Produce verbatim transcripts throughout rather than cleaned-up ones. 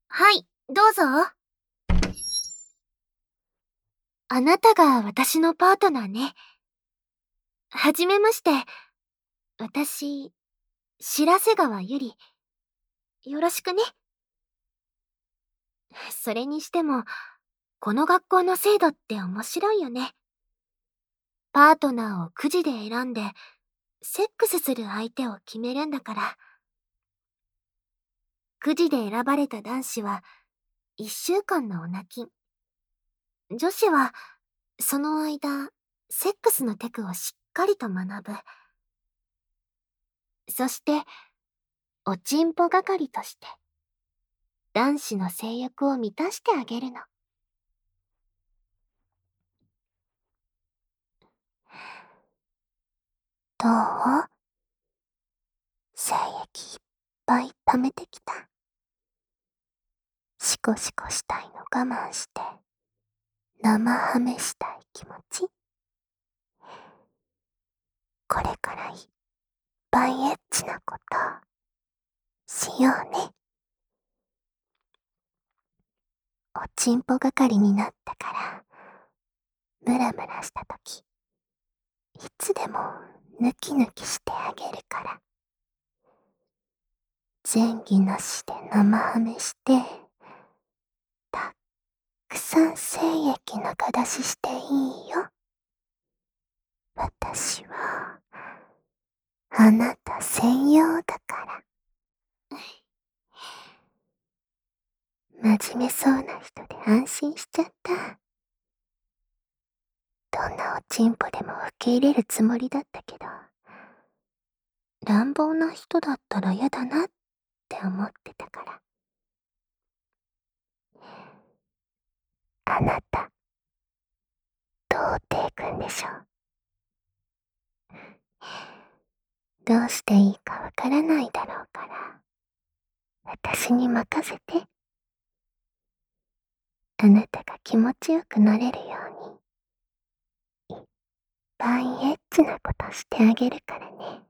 はい、どうぞ。あなたが私のパートナーね。はじめまして。私、白瀬川ゆり。よろしくね。それにしても、この学校の制度って面白いよね。パートナーをくじで選んで、セックスする相手を決めるんだから。くじで選ばれた男子は、いっしゅうかんのオナキン。女子は、その間、セックスのテクをしっかりと学ぶ。そして、おちんぽ係として、男子の性欲を満たしてあげるの。どう？精液いっぱい溜めてきた。シコシコしたいの我慢して、生ハメしたい気持ち？これからいっぱいエッチなこと、しようね。おちんぽ係になったから、ムラムラしたとき、いつでもヌキヌキしてあげるから。前儀なしで生ハメして、たっくさん精液中出ししていいよ。私は、あなた専用だから。真面目そうな人で安心しちゃった。どんなおちんぽでも受け入れるつもりだったけど、乱暴な人だったら嫌だなって思ってたから。あなた、童貞くんでしょ。どうしていいかわからないだろうから、私に任せて。あなたが気持ちよくなれるように、いっぱいエッチなことしてあげるからね。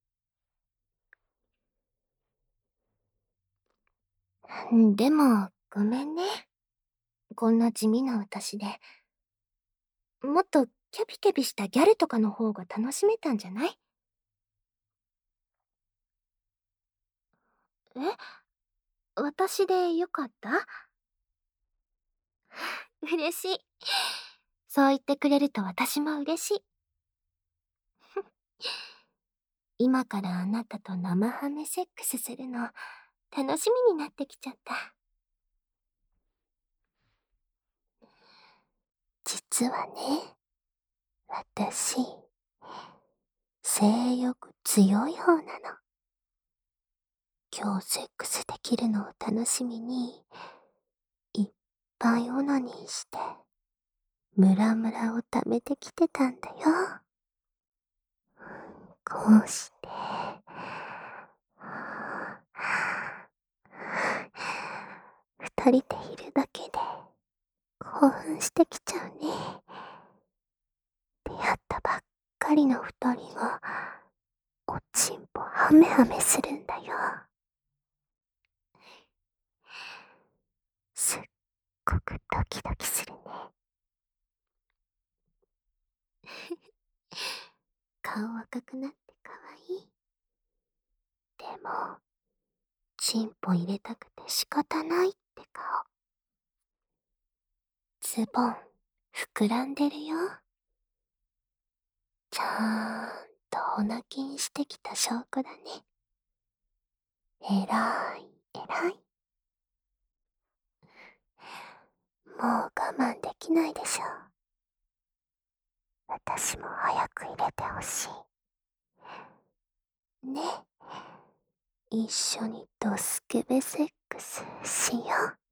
でも、ごめんね。こんな地味な私で。もっとキャピキャピしたギャルとかの方が楽しめたんじゃない？え？私でよかった？嬉しい。そう言ってくれると私も嬉しい。今からあなたと生ハメセックスするの、楽しみになってきちゃった。実はね、私、性欲強い方なの。今日セックスできるのを楽しみに、いっぱいオナニーして、ムラムラを溜めてきてたんだよ。こうして、二人でいるだけで興奮してきちゃうね。出会ったばっかりの二人が、おちんぽハメハメするんだよ。すっごくドキドキするね。顔赤くなってかわいい。でも、チンポ入れたくて仕方ないって顔。ズボン、膨らんでるよ。ちゃーんとオナキンしてきた証拠だね。えらい、えらい。もう我慢できないでしょ。私も早く入れてほしい。ね。一緒にドスケベセックスしよう。